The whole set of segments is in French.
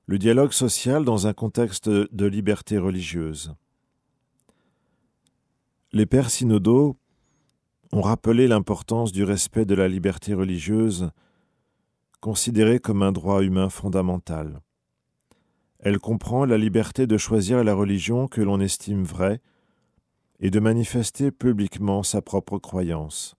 Le dialogue social dans un contexte de liberté religieuse. Les pères synodaux ont rappelé l'importance du respect de la liberté religieuse, considérée comme un droit humain fondamental. Elle comprend la liberté de choisir la religion que l'on estime vraie et de manifester publiquement sa propre croyance.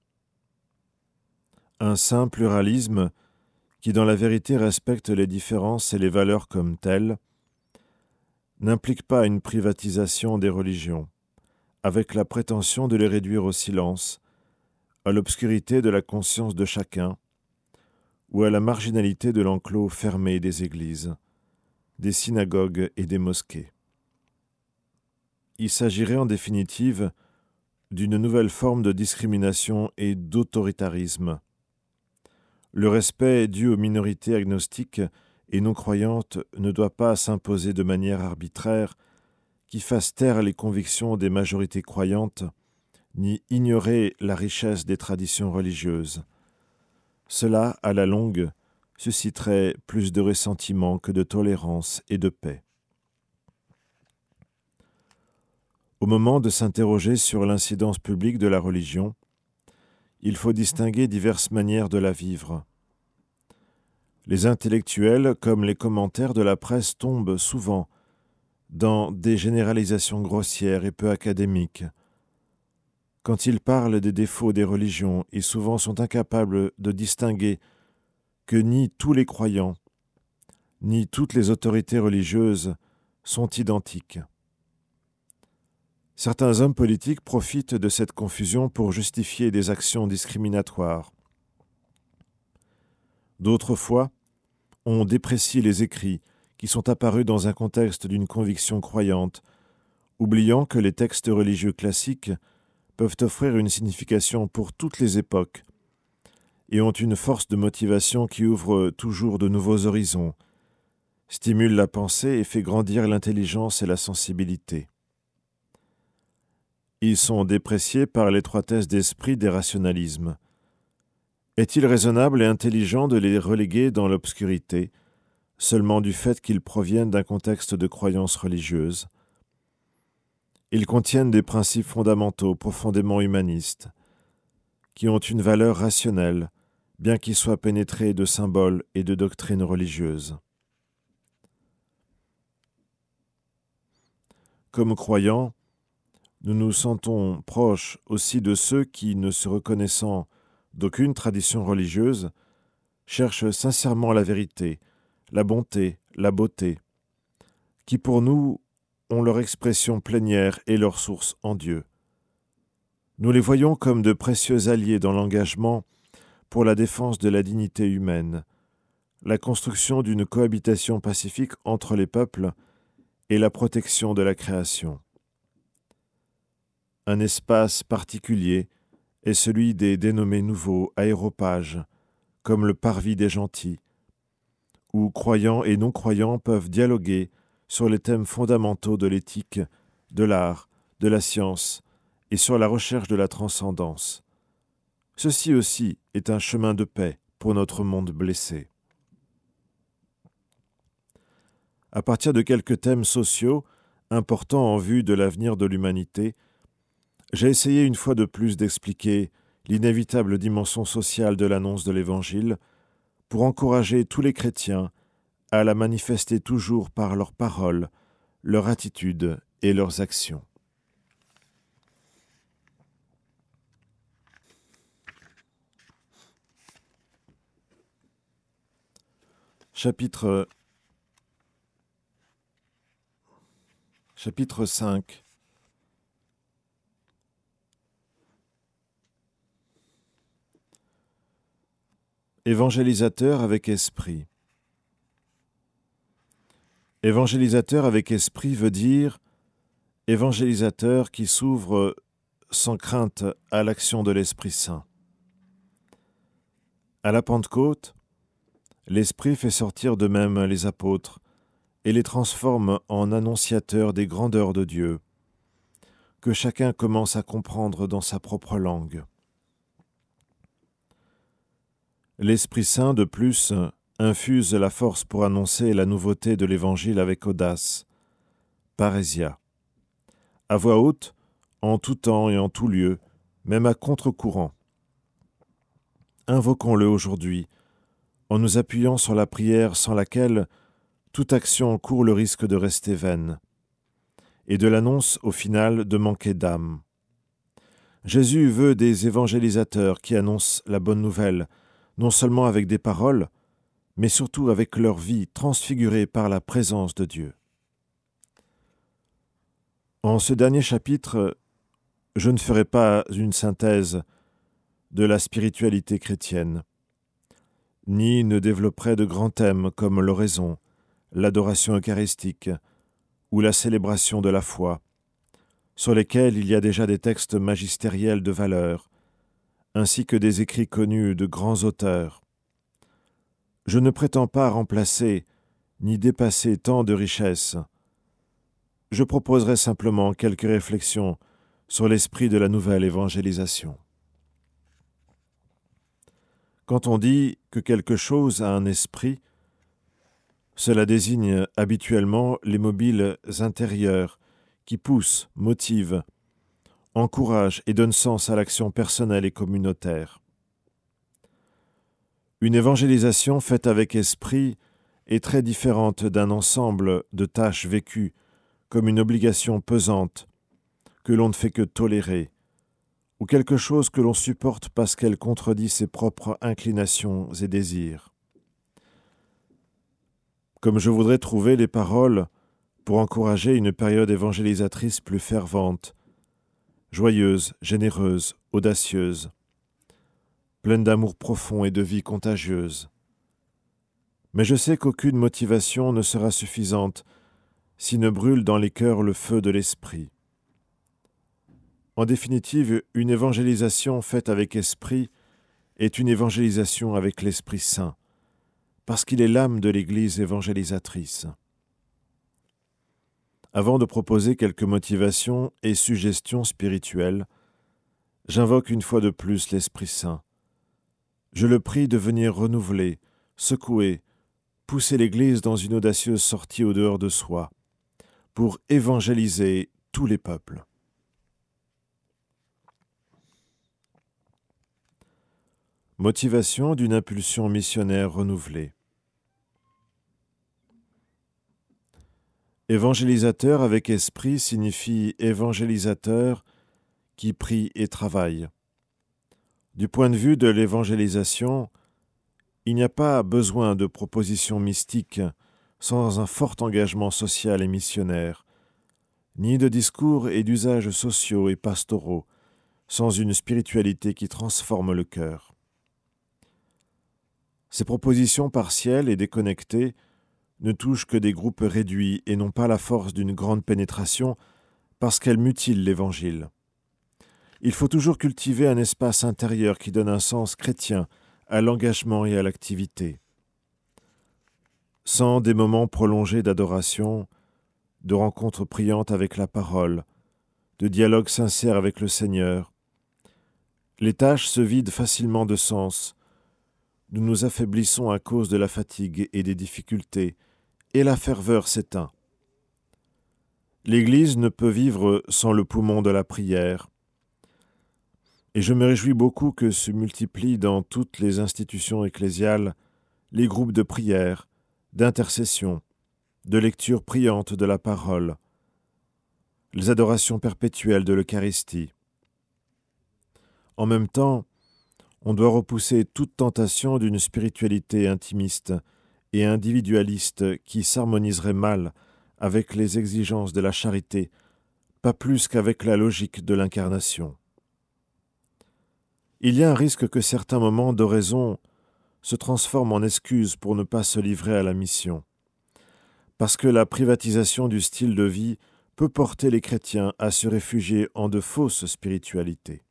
Un sain pluralisme qui dans la vérité respecte les différences et les valeurs comme telles, n'implique pas une privatisation des religions, avec la prétention de les réduire au silence, à l'obscurité de la conscience de chacun, ou à la marginalité de l'enclos fermé des églises, des synagogues et des mosquées. Il s'agirait en définitive d'une nouvelle forme de discrimination et d'autoritarisme. Le respect dû aux minorités agnostiques et non-croyantes ne doit pas s'imposer de manière arbitraire qui fasse taire les convictions des majorités croyantes, ni ignorer la richesse des traditions religieuses. Cela, à la longue, susciterait plus de ressentiment que de tolérance et de paix. Au moment de s'interroger sur l'incidence publique de la religion, il faut distinguer diverses manières de la vivre. Les intellectuels, comme les commentaires de la presse, tombent souvent dans des généralisations grossières et peu académiques. Quand ils parlent des défauts des religions, ils souvent sont incapables de distinguer que ni tous les croyants, ni toutes les autorités religieuses sont identiques. Certains hommes politiques profitent de cette confusion pour justifier des actions discriminatoires. D'autres fois, on déprécie les écrits qui sont apparus dans un contexte d'une conviction croyante, oubliant que les textes religieux classiques peuvent offrir une signification pour toutes les époques et ont une force de motivation qui ouvre toujours de nouveaux horizons, stimule la pensée et fait grandir l'intelligence et la sensibilité. Ils sont dépréciés par l'étroitesse d'esprit des rationalismes. Est-il raisonnable et intelligent de les reléguer dans l'obscurité, seulement du fait qu'ils proviennent d'un contexte de croyances religieuses? Ils contiennent des principes fondamentaux profondément humanistes, qui ont une valeur rationnelle, bien qu'ils soient pénétrés de symboles et de doctrines religieuses. Comme croyants, nous nous sentons proches aussi de ceux qui, ne se reconnaissant d'aucune tradition religieuse, cherchent sincèrement la vérité, la bonté, la beauté, qui pour nous ont leur expression plénière et leur source en Dieu. Nous les voyons comme de précieux alliés dans l'engagement pour la défense de la dignité humaine, la construction d'une cohabitation pacifique entre les peuples et la protection de la création. Un espace particulier est celui des dénommés nouveaux aéropages, comme le parvis des gentils, où croyants et non-croyants peuvent dialoguer sur les thèmes fondamentaux de l'éthique, de l'art, de la science et sur la recherche de la transcendance. Ceci aussi est un chemin de paix pour notre monde blessé. À partir de quelques thèmes sociaux importants en vue de l'avenir de l'humanité, j'ai essayé une fois de plus d'expliquer l'inévitable dimension sociale de l'annonce de l'Évangile pour encourager tous les chrétiens à la manifester toujours par leurs paroles, leur attitude et leurs actions. Chapitre 5. Évangélisateur avec esprit. Évangélisateur avec esprit veut dire évangélisateur qui s'ouvre sans crainte à l'action de l'Esprit Saint. À la Pentecôte, l'Esprit fait sortir de même les apôtres et les transforme en annonciateurs des grandeurs de Dieu, que chacun commence à comprendre dans sa propre langue. L'Esprit Saint, de plus, infuse la force pour annoncer la nouveauté de l'Évangile avec audace. Parésia. À voix haute, en tout temps et en tout lieu, même à contre-courant. Invoquons-le aujourd'hui, en nous appuyant sur la prière sans laquelle toute action court le risque de rester vaine, et de l'annonce, au final, de manquer d'âme. Jésus veut des évangélisateurs qui annoncent la bonne nouvelle, non seulement avec des paroles, mais surtout avec leur vie transfigurée par la présence de Dieu. En ce dernier chapitre, je ne ferai pas une synthèse de la spiritualité chrétienne, ni ne développerai de grands thèmes comme l'oraison, l'adoration eucharistique ou la célébration de la foi, sur lesquels il y a déjà des textes magistériels de valeur, ainsi que des écrits connus de grands auteurs. Je ne prétends pas remplacer ni dépasser tant de richesses. Je proposerai simplement quelques réflexions sur l'esprit de la nouvelle évangélisation. Quand on dit que quelque chose a un esprit, cela désigne habituellement les mobiles intérieurs qui poussent, motivent, encouragent et donnent sens à l'action personnelle et communautaire. Une évangélisation faite avec esprit est très différente d'un ensemble de tâches vécues comme une obligation pesante que l'on ne fait que tolérer, ou quelque chose que l'on supporte parce qu'elle contredit ses propres inclinations et désirs. Comme je voudrais trouver les paroles pour encourager une période évangélisatrice plus fervente, joyeuse, généreuse, audacieuse, pleine d'amour profond et de vie contagieuse. Mais je sais qu'aucune motivation ne sera suffisante si ne brûle dans les cœurs le feu de l'esprit. En définitive, une évangélisation faite avec esprit est une évangélisation avec l'Esprit Saint, parce qu'il est l'âme de l'Église évangélisatrice. Avant de proposer quelques motivations et suggestions spirituelles, j'invoque une fois de plus l'Esprit Saint. Je le prie de venir renouveler, secouer, pousser l'Église dans une audacieuse sortie au dehors de soi, pour évangéliser tous les peuples. Motivation d'une impulsion missionnaire renouvelée. Évangélisateur avec esprit signifie évangélisateur qui prie et travaille. Du point de vue de l'évangélisation, il n'y a pas besoin de propositions mystiques sans un fort engagement social et missionnaire, ni de discours et d'usages sociaux et pastoraux sans une spiritualité qui transforme le cœur. Ces propositions partielles et déconnectées ne touchent que des groupes réduits et n'ont pas la force d'une grande pénétration parce qu'elles mutilent l'Évangile. Il faut toujours cultiver un espace intérieur qui donne un sens chrétien à l'engagement et à l'activité. Sans des moments prolongés d'adoration, de rencontres priantes avec la parole, de dialogue sincère avec le Seigneur, les tâches se vident facilement de sens. Nous nous affaiblissons à cause de la fatigue et des difficultés, et la ferveur s'éteint. L'Église ne peut vivre sans le poumon de la prière, et je me réjouis beaucoup que se multiplient dans toutes les institutions ecclésiales les groupes de prière, d'intercession, de lecture priante de la parole, les adorations perpétuelles de l'Eucharistie. En même temps, on doit repousser toute tentation d'une spiritualité intimiste et individualiste qui s'harmoniserait mal avec les exigences de la charité, pas plus qu'avec la logique de l'incarnation. Il y a un risque que certains moments d'oraison se transforment en excuses pour ne pas se livrer à la mission, parce que la privatisation du style de vie peut porter les chrétiens à se réfugier en de fausses spiritualités.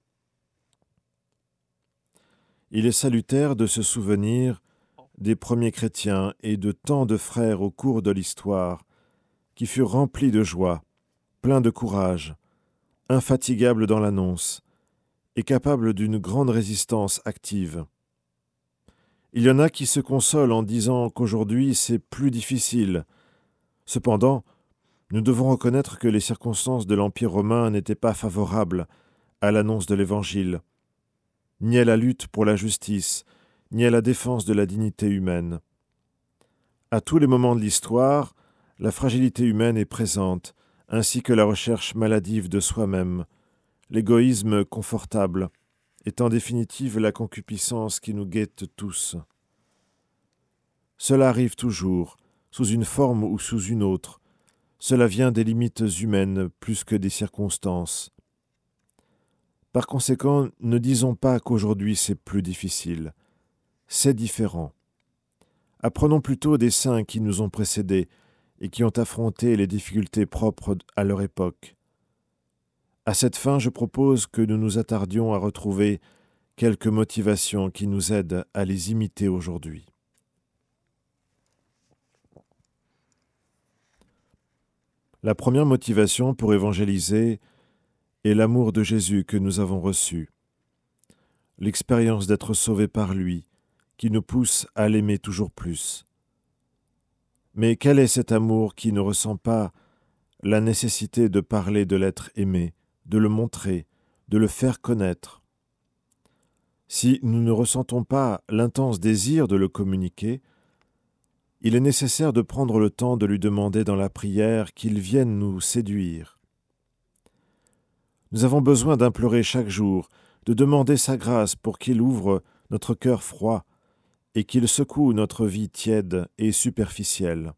Il est salutaire de se souvenir des premiers chrétiens et de tant de frères au cours de l'histoire qui furent remplis de joie, pleins de courage, infatigables dans l'annonce et capables d'une grande résistance active. Il y en a qui se consolent en disant qu'aujourd'hui c'est plus difficile. Cependant, nous devons reconnaître que les circonstances de l'Empire romain n'étaient pas favorables à l'annonce de l'Évangile, ni à la lutte pour la justice, ni à la défense de la dignité humaine. À tous les moments de l'histoire, la fragilité humaine est présente, ainsi que la recherche maladive de soi-même, l'égoïsme confortable, est en définitive la concupiscence qui nous guette tous. Cela arrive toujours, sous une forme ou sous une autre. Cela vient des limites humaines plus que des circonstances. Par conséquent, ne disons pas qu'aujourd'hui c'est plus difficile. C'est différent. Apprenons plutôt des saints qui nous ont précédés et qui ont affronté les difficultés propres à leur époque. À cette fin, je propose que nous nous attardions à retrouver quelques motivations qui nous aident à les imiter aujourd'hui. La première motivation pour évangéliser est l'amour de Jésus que nous avons reçu, l'expérience d'être sauvés par lui, qui nous pousse à l'aimer toujours plus. Mais quel est cet amour qui ne ressent pas la nécessité de parler de l'être aimé, de le montrer, de le faire connaître? Si nous ne ressentons pas l'intense désir de le communiquer, il est nécessaire de prendre le temps de lui demander dans la prière qu'il vienne nous séduire. Nous avons besoin d'implorer chaque jour, de demander sa grâce pour qu'il ouvre notre cœur froid et qu'il secoue notre vie tiède et superficielle.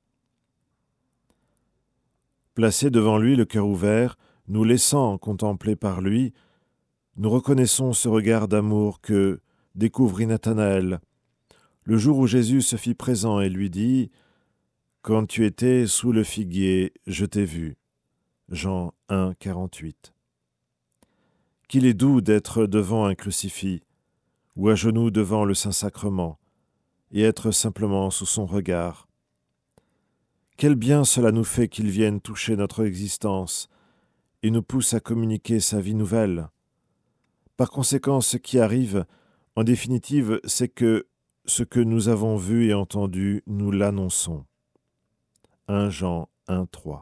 Placés devant lui le cœur ouvert, nous laissant contempler par lui, nous reconnaissons ce regard d'amour que découvrit Nathanaël, le jour où Jésus se fit présent et lui dit « Quand tu étais sous le figuier, je t'ai vu ». Jean 1, 48. Qu'il est doux d'être devant un crucifix, ou à genoux devant le Saint-Sacrement, et être simplement sous son regard. Quel bien cela nous fait qu'il vienne toucher notre existence et nous pousse à communiquer sa vie nouvelle. Par conséquent, ce qui arrive, en définitive, c'est que ce que nous avons vu et entendu, nous l'annonçons. 1 Jean 1, 3.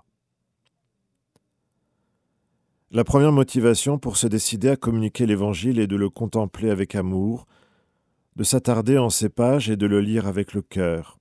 La première motivation pour se décider à communiquer l'Évangile est de le contempler avec amour, de s'attarder en ces pages et de le lire avec le cœur.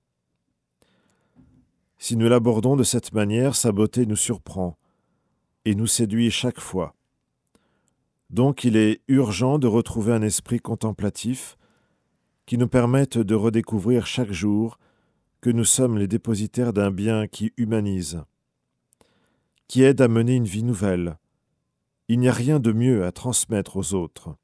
Si nous l'abordons de cette manière, sa beauté nous surprend et nous séduit chaque fois. Donc il est urgent de retrouver un esprit contemplatif qui nous permette de redécouvrir chaque jour que nous sommes les dépositaires d'un bien qui humanise, qui aide à mener une vie nouvelle. Il n'y a rien de mieux à transmettre aux autres.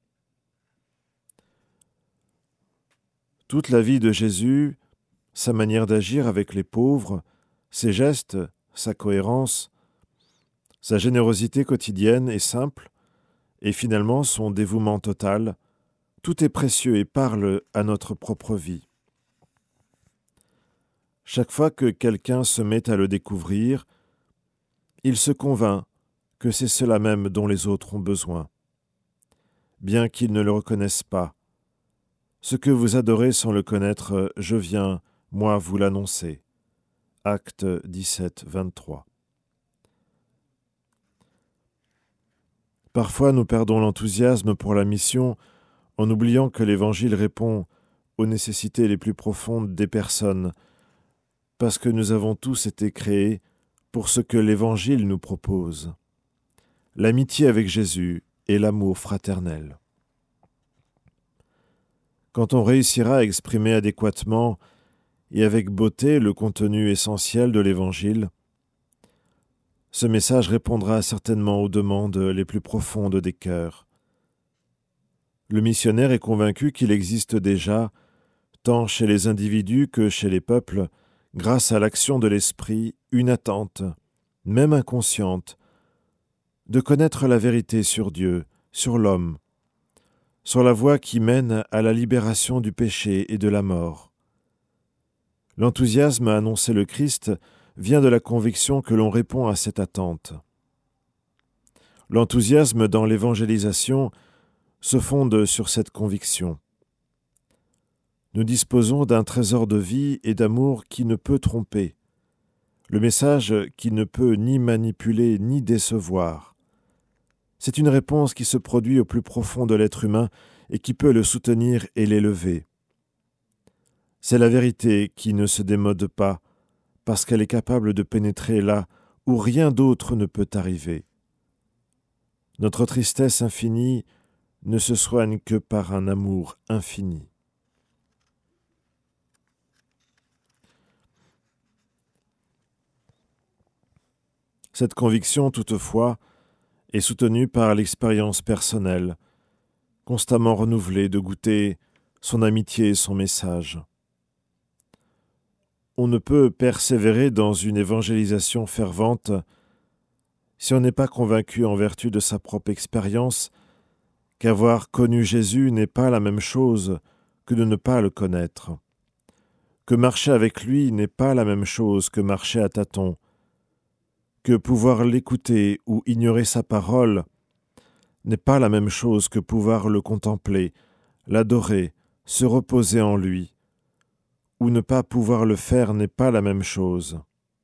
Toute la vie de Jésus, sa manière d'agir avec les pauvres, ses gestes, sa cohérence, sa générosité quotidienne et simple, et finalement son dévouement total, tout est précieux et parle à notre propre vie. Chaque fois que quelqu'un se met à le découvrir, il se convainc que c'est cela même dont les autres ont besoin, bien qu'ils ne le reconnaissent pas. Ce que vous adorez sans le connaître, je viens, moi, vous l'annoncer. Acte 17, 23. Parfois, nous perdons l'enthousiasme pour la mission en oubliant que l'Évangile répond aux nécessités les plus profondes des personnes, parce que nous avons tous été créés pour ce que l'Évangile nous propose, l'amitié avec Jésus et l'amour fraternel. Quand on réussira à exprimer adéquatement et avec beauté le contenu essentiel de l'Évangile, ce message répondra certainement aux demandes les plus profondes des cœurs. Le missionnaire est convaincu qu'il existe déjà, tant chez les individus que chez les peuples, grâce à l'action de l'Esprit, une attente, même inconsciente, de connaître la vérité sur Dieu, sur l'homme, sur la voie qui mène à la libération du péché et de la mort. L'enthousiasme à annoncer le Christ vient de la conviction que l'on répond à cette attente. L'enthousiasme dans l'évangélisation se fonde sur cette conviction. nous disposons d'un trésor de vie et d'amour qui ne peut tromper, le message qui ne peut ni manipuler ni décevoir. C'est une réponse qui se produit au plus profond de l'être humain et qui peut le soutenir et l'élever. C'est la vérité qui ne se démode pas, parce qu'elle est capable de pénétrer là où rien d'autre ne peut arriver. Notre tristesse infinie ne se soigne que par un amour infini. Cette conviction, toutefois, est soutenue par l'expérience personnelle, constamment renouvelée de goûter son amitié et son message. On ne peut persévérer dans une évangélisation fervente si on n'est pas convaincu en vertu de sa propre expérience qu'avoir connu Jésus n'est pas la même chose que de ne pas le connaître, que marcher avec lui n'est pas la même chose que marcher à tâtons, que pouvoir l'écouter ou ignorer sa parole n'est pas la même chose que pouvoir le contempler, l'adorer, se reposer en lui, ou ne pas pouvoir le faire n'est pas la même chose.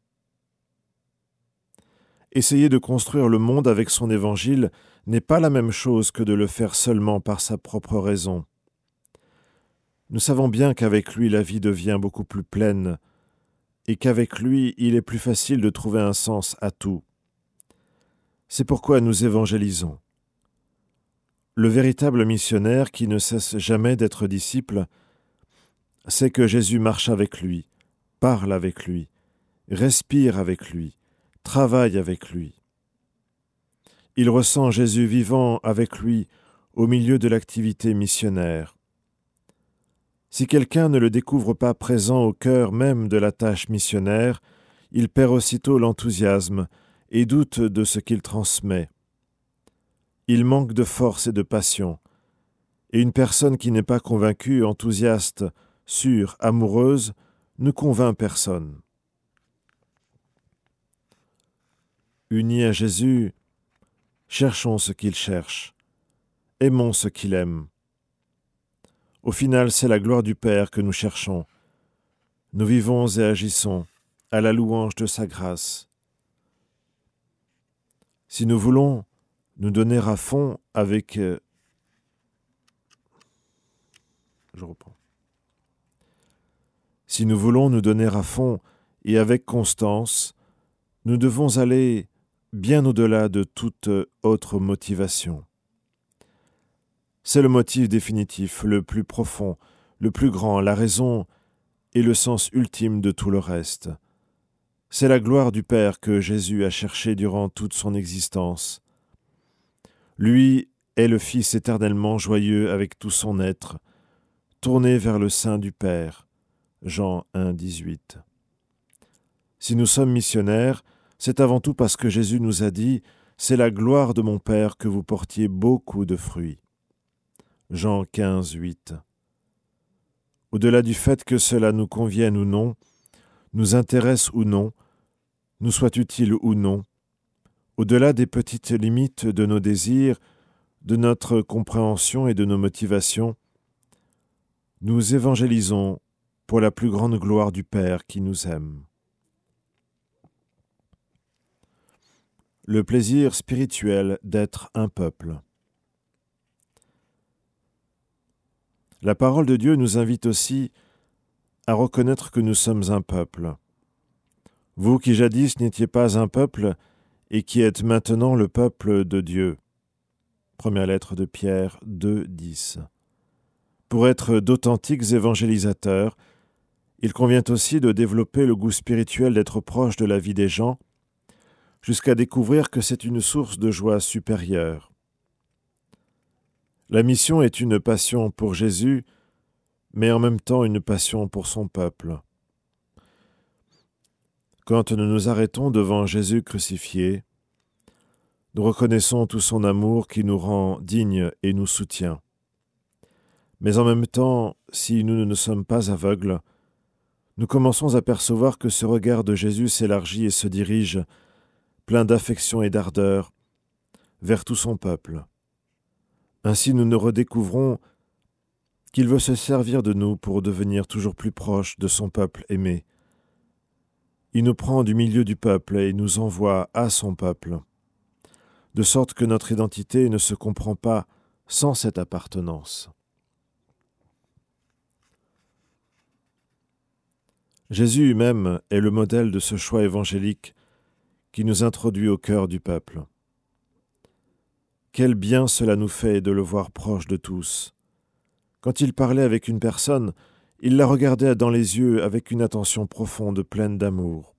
Essayer de construire le monde avec son évangile n'est pas la même chose que de le faire seulement par sa propre raison. Nous savons bien qu'avec lui la vie devient beaucoup plus pleine et qu'avec lui il est plus facile de trouver un sens à tout. C'est pourquoi nous évangélisons. Le véritable missionnaire qui ne cesse jamais d'être disciple sait que Jésus marche avec lui, parle avec lui, respire avec lui, travaille avec lui. Il ressent Jésus vivant avec lui au milieu de l'activité missionnaire. Si quelqu'un ne le découvre pas présent au cœur même de la tâche missionnaire, il perd aussitôt l'enthousiasme et doute de ce qu'il transmet. Il manque de force et de passion, et une personne qui n'est pas convaincue, enthousiaste, sûre, amoureuse, ne convainc personne. Unis à Jésus, cherchons ce qu'il cherche, aimons ce qu'il aime. Au final, c'est la gloire du Père que nous cherchons. Nous vivons et agissons à la louange de sa grâce. Si nous voulons nous donner à fond avec... Si nous voulons nous donner à fond et avec constance, nous devons aller bien au-delà de toute autre motivation. C'est le motif définitif, le plus profond, le plus grand, la raison et le sens ultime de tout le reste. C'est la gloire du Père que Jésus a cherchée durant toute son existence. Lui est le Fils éternellement joyeux avec tout son être, tourné vers le sein du Père. Jean 1, 18. Si nous sommes missionnaires, c'est avant tout parce que Jésus nous a dit « C'est la gloire de mon Père que vous portiez beaucoup de fruits ». Jean 15, 8. Au-delà du fait que cela nous convienne ou non, nous intéresse ou non, nous soit utile ou non, au-delà des petites limites de nos désirs, de notre compréhension et de nos motivations, nous évangélisons pour la plus grande gloire du Père qui nous aime. Le plaisir spirituel d'être un peuple. La parole de Dieu nous invite aussi à reconnaître que nous sommes un peuple. Vous qui jadis n'étiez pas un peuple et qui êtes maintenant le peuple de Dieu. Première lettre de Pierre 2, 10. Pour être d'authentiques évangélisateurs, il convient aussi de développer le goût spirituel d'être proche de la vie des gens, jusqu'à découvrir que c'est une source de joie supérieure. La mission est une passion pour Jésus, mais en même temps une passion pour son peuple. Quand nous nous arrêtons devant Jésus crucifié, nous reconnaissons tout son amour qui nous rend dignes et nous soutient. Mais en même temps, si nous ne sommes pas aveugles, nous commençons à percevoir que ce regard de Jésus s'élargit et se dirige, plein d'affection et d'ardeur, vers tout son peuple. Ainsi nous ne redécouvrons qu'il veut se servir de nous pour devenir toujours plus proche de son peuple aimé. Il nous prend du milieu du peuple et nous envoie à son peuple, de sorte que notre identité ne se comprend pas sans cette appartenance. Jésus même est le modèle de ce choix évangélique qui nous introduit au cœur du peuple. Quel bien cela nous fait de le voir proche de tous. Quand il parlait avec une personne, il la regardait dans les yeux avec une attention profonde, pleine d'amour.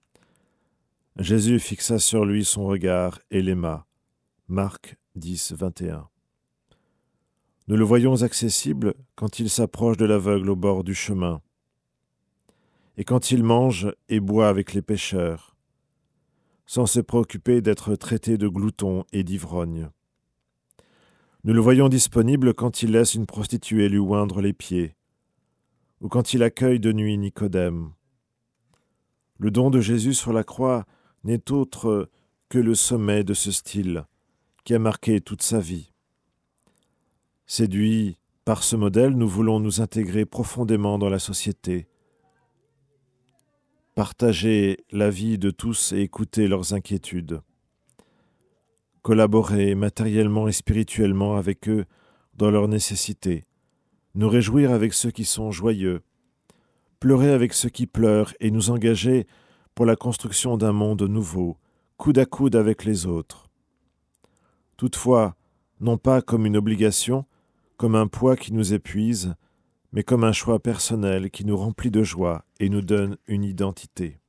Jésus fixa sur lui son regard et l'aima. Marc 10, 21. Nous le voyons accessible quand il s'approche de l'aveugle au bord du chemin, et quand il mange et boit avec les pécheurs, sans se préoccuper d'être traité de glouton et d'ivrogne. Nous le voyons disponible quand il laisse une prostituée lui oindre les pieds, ou quand il accueille de nuit Nicodème. Le don de Jésus sur la croix n'est autre que le sommet de ce style qui a marqué toute sa vie. Séduits par ce modèle, nous voulons nous intégrer profondément dans la société, partager la vie de tous et écouter leurs inquiétudes, collaborer matériellement et spirituellement avec eux dans leurs nécessités, nous réjouir avec ceux qui sont joyeux, pleurer avec ceux qui pleurent et nous engager pour la construction d'un monde nouveau, coude à coude avec les autres. Toutefois, non pas comme une obligation, comme un poids qui nous épuise, mais comme un choix personnel qui nous remplit de joie et nous donne une identité.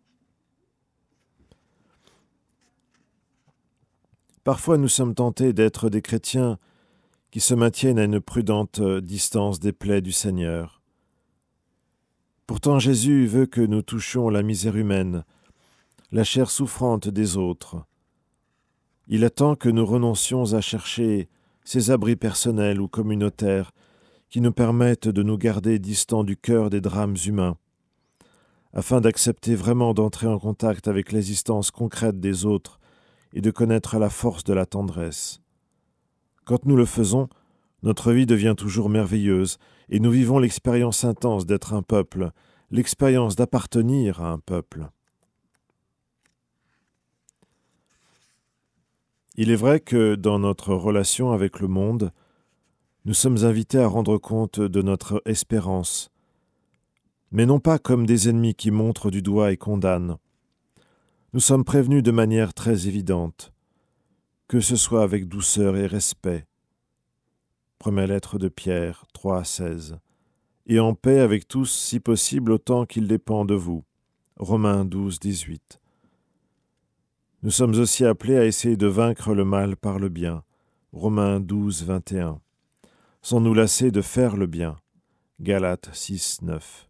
Parfois nous sommes tentés d'être des chrétiens qui se maintiennent à une prudente distance des plaies du Seigneur. Pourtant Jésus veut que nous touchions la misère humaine, la chair souffrante des autres. Il attend que nous renoncions à chercher ces abris personnels ou communautaires qui nous permettent de nous garder distants du cœur des drames humains, afin d'accepter vraiment d'entrer en contact avec l'existence concrète des autres et de connaître la force de la tendresse. Quand nous le faisons, notre vie devient toujours merveilleuse et nous vivons l'expérience intense d'être un peuple, l'expérience d'appartenir à un peuple. Il est vrai que dans notre relation avec le monde, nous sommes invités à rendre compte de notre espérance, mais non pas comme des ennemis qui montrent du doigt et condamnent. Nous sommes prévenus de manière très évidente, que ce soit avec douceur et respect. Première lettre de Pierre 3,16. Et en paix avec tous, si possible, autant qu'il dépend de vous. Romains 12,18. Nous sommes aussi appelés à essayer de vaincre le mal par le bien. Romains 12,21. Sans nous lasser de faire le bien. Galates 6,9.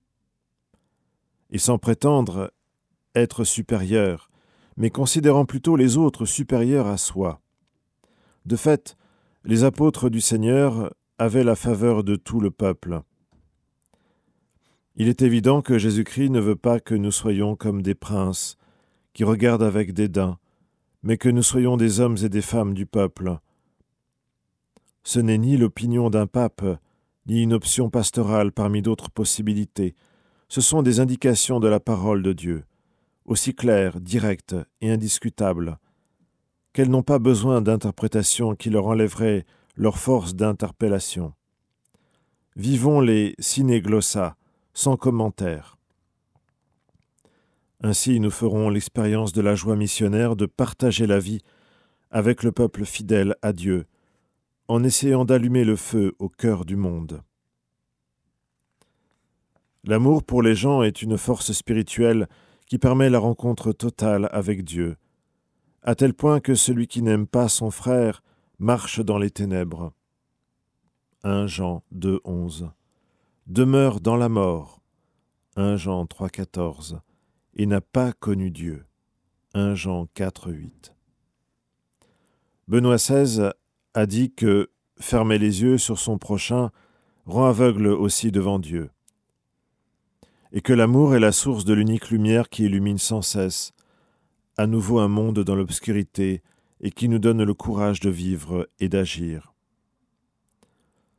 Et sans prétendre être supérieur, mais considérant plutôt les autres supérieurs à soi. De fait, les apôtres du Seigneur avaient la faveur de tout le peuple. Il est évident que Jésus-Christ ne veut pas que nous soyons comme des princes qui regardent avec dédain, mais que nous soyons des hommes et des femmes du peuple. Ce n'est ni l'opinion d'un pape, ni une option pastorale parmi d'autres possibilités. Ce sont des indications de la parole de Dieu, aussi claires, directes et indiscutables, qu'elles n'ont pas besoin d'interprétation qui leur enlèverait leur force d'interpellation. Vivons les sine glossa, sans commentaire. Ainsi, nous ferons l'expérience de la joie missionnaire de partager la vie avec le peuple fidèle à Dieu, en essayant d'allumer le feu au cœur du monde. L'amour pour les gens est une force spirituelle qui permet la rencontre totale avec Dieu, à tel point que celui qui n'aime pas son frère marche dans les ténèbres. 1 Jean 2,11. Demeure dans la mort. 1 Jean 3,14. Et n'a pas connu Dieu. 1 Jean 4,8. Benoît XVI a dit que fermer les yeux sur son prochain rend aveugle aussi devant Dieu, et que l'amour est la source de l'unique lumière qui illumine sans cesse, à nouveau un monde dans l'obscurité et qui nous donne le courage de vivre et d'agir.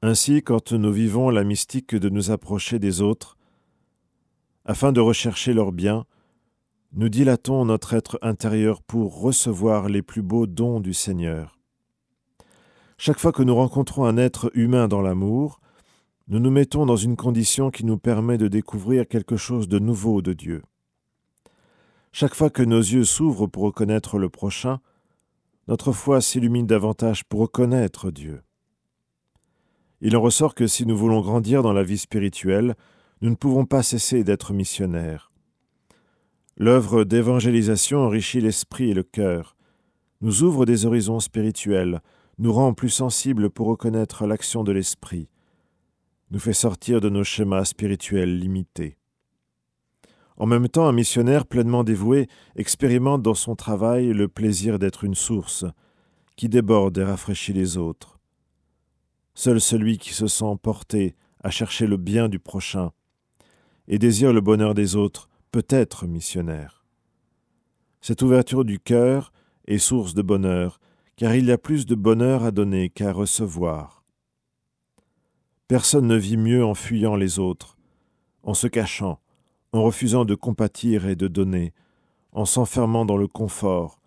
Ainsi, quand nous vivons la mystique de nous approcher des autres, afin de rechercher leur bien, nous dilatons notre être intérieur pour recevoir les plus beaux dons du Seigneur. Chaque fois que nous rencontrons un être humain dans l'amour, nous nous mettons dans une condition qui nous permet de découvrir quelque chose de nouveau de Dieu. Chaque fois que nos yeux s'ouvrent pour reconnaître le prochain, notre foi s'illumine davantage pour reconnaître Dieu. Il en ressort que si nous voulons grandir dans la vie spirituelle, nous ne pouvons pas cesser d'être missionnaires. L'œuvre d'évangélisation enrichit l'esprit et le cœur, nous ouvre des horizons spirituels, nous rend plus sensibles pour reconnaître l'action de l'esprit, nous fait sortir de nos schémas spirituels limités. En même temps, un missionnaire pleinement dévoué expérimente dans son travail le plaisir d'être une source qui déborde et rafraîchit les autres. Seul celui qui se sent porté à chercher le bien du prochain et désire le bonheur des autres peut être missionnaire. Cette ouverture du cœur est source de bonheur, car il y a plus de bonheur à donner qu'à recevoir. Personne ne vit mieux en fuyant les autres, en se cachant, en refusant de compatir et de donner, en s'enfermant dans le confort.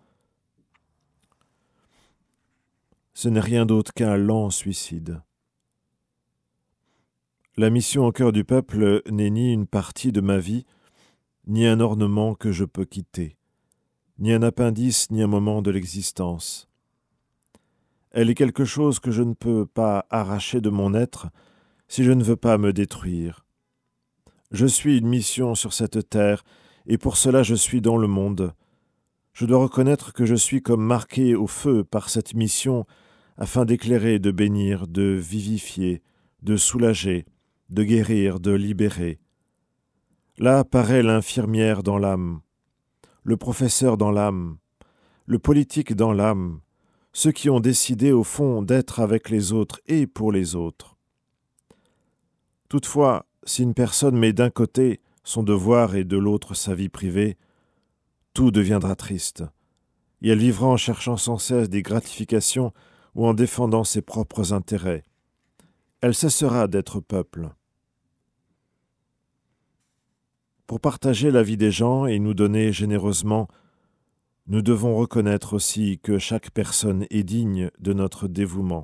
Ce n'est rien d'autre qu'un lent suicide. La mission au cœur du peuple n'est ni une partie de ma vie, ni un ornement que je peux quitter, ni un appendice, ni un moment de l'existence. Elle est quelque chose que je ne peux pas arracher de mon être si je ne veux pas me détruire. Je suis une mission sur cette terre, et pour cela je suis dans le monde. Je dois reconnaître que je suis comme marqué au feu par cette mission afin d'éclairer, de bénir, de vivifier, de soulager, de guérir, de libérer. Là apparaît l'infirmière dans l'âme, le professeur dans l'âme, le politique dans l'âme, ceux qui ont décidé au fond d'être avec les autres et pour les autres. Toutefois, si une personne met d'un côté son devoir et de l'autre sa vie privée, tout deviendra triste, et elle vivra en cherchant sans cesse des gratifications ou en défendant ses propres intérêts. Elle cessera d'être peuple. Pour partager la vie des gens et nous donner généreusement, nous devons reconnaître aussi que chaque personne est digne de notre dévouement.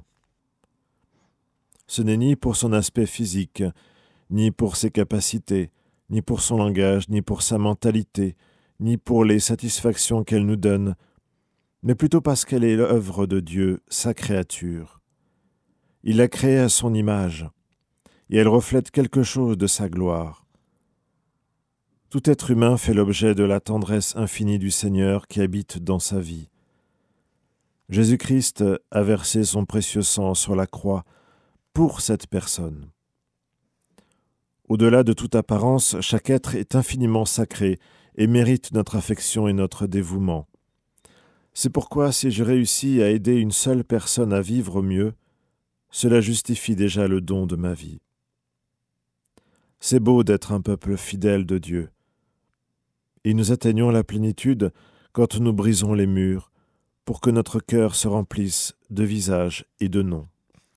Ce n'est ni pour son aspect physique, ni pour ses capacités, ni pour son langage, ni pour sa mentalité, ni pour les satisfactions qu'elle nous donne, mais plutôt parce qu'elle est l'œuvre de Dieu, sa créature. Il l'a créée à son image, et elle reflète quelque chose de sa gloire. Tout être humain fait l'objet de la tendresse infinie du Seigneur qui habite dans sa vie. Jésus-Christ a versé son précieux sang sur la croix pour cette personne. Au-delà de toute apparence, chaque être est infiniment sacré et mérite notre affection et notre dévouement. C'est pourquoi si je réussis à aider une seule personne à vivre mieux, cela justifie déjà le don de ma vie. C'est beau d'être un peuple fidèle de Dieu. Et nous atteignons la plénitude quand nous brisons les murs pour que notre cœur se remplisse de visages et de noms.